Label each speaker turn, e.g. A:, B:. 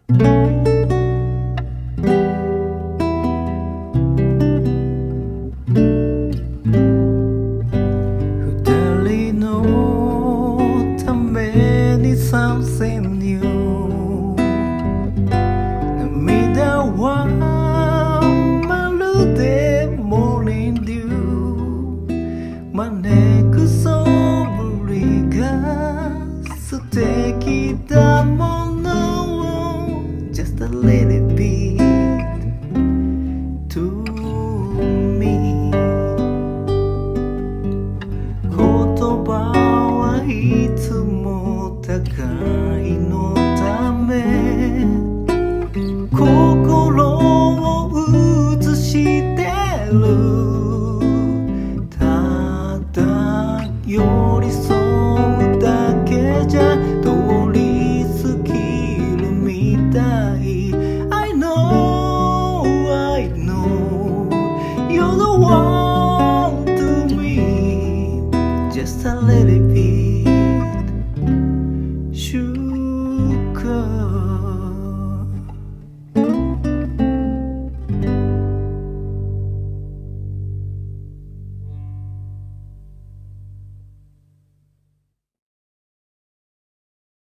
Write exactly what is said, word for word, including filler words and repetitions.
A: Something new 涙はまるでモーニングデュー招くそぶりが素敵だもの Just a little bit to me 言葉はいつも高いのため心を映してるただ寄り添うだけじゃ通り過ぎるみたい I know, I know You're the one to me Just a little bit